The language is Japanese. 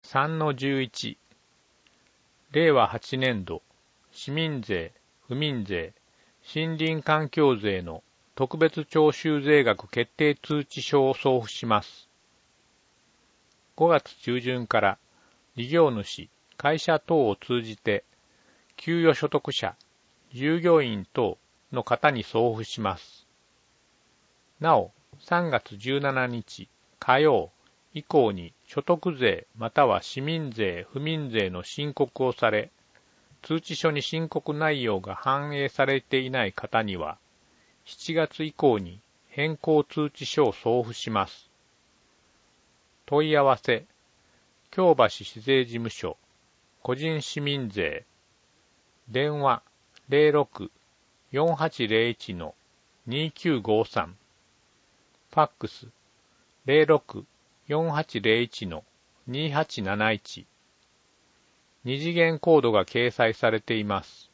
3-11 令和8年度市民税、府民税、森林環境税の特別徴収税額決定通知書を送付します。5月中旬から事業主、会社等を通じて給与所得者、従業員等の方に送付します。なお、3月17日火曜以降に所得税または市民税、府民税の申告をされ、通知書に申告内容が反映されていない方には、7月以降に変更通知書を送付します。問い合わせ、京橋市税事務所、個人市民税、電話06-4801-2953、ファックス06-4801-2871、二次元コードが掲載されています。